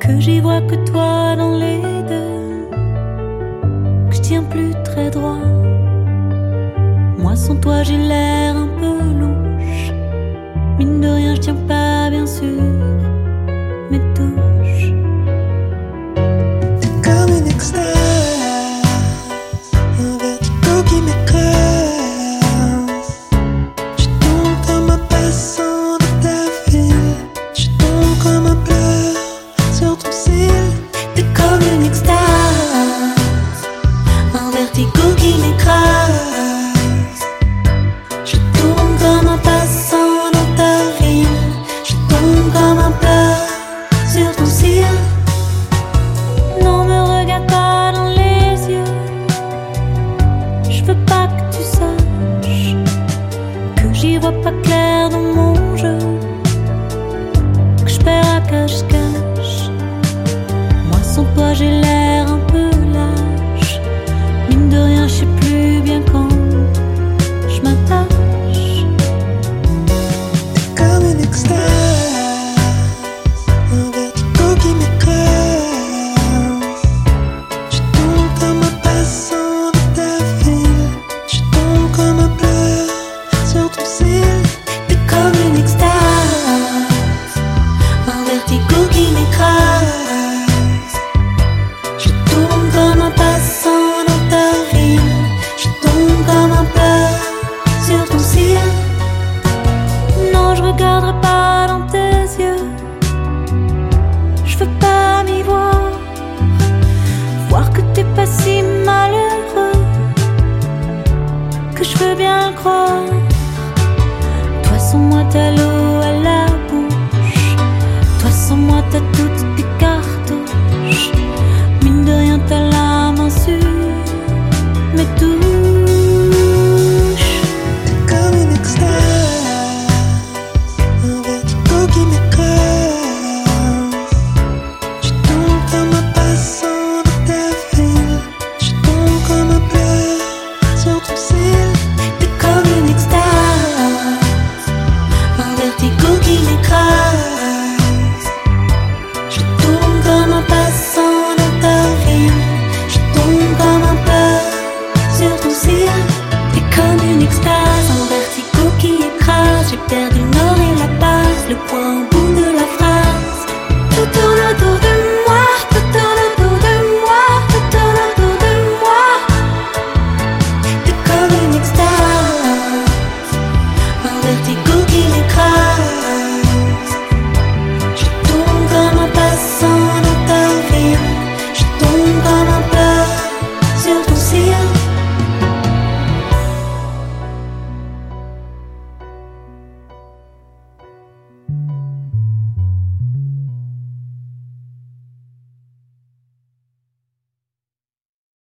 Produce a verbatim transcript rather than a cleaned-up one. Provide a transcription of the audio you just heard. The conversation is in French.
que j'y vois que toi dans les deux, que je tiens plus très droit. Moi sans toi j'ai l'air un peu louche, mine de rien je tiens pas bien sûr mes touches. T'es comme une extase, un vertigo qui m'écrase. Je tombe comme un passant de ta ville, je tombe comme un pleur sur ton cil. T'es comme une extase, un vertigo qui m'écrase. Je tombe comme un passant dans ta ville, je tombe comme un pleur sur ton cil. Non, me regarde pas dans les yeux, je veux pas que tu saches que j'y vois pas clair dans mon jeu, que je perds à cache-cache. Moi sans toi j'ai l'air un peu lâche, mine de rien je sais plus bien quand je m'attache. T'es comme une extase, un vertigo qui m'écrase. Je tombe comme un passant de ta ville, je tombe comme un pleur sur ton cil. T'es comme une extase, un vertigo qui m'écrase. Je tombe comme un passant dans ta ville, je tombe comme un pleur sur ton cil. Non, je regarderai pas dans tes yeux, je veux pas m'y voir, voir que t'es pas si malheureux, que je veux bien croire. Toi sans moi t'as l'eau à la bouche, toi sans moi t'as toutes tes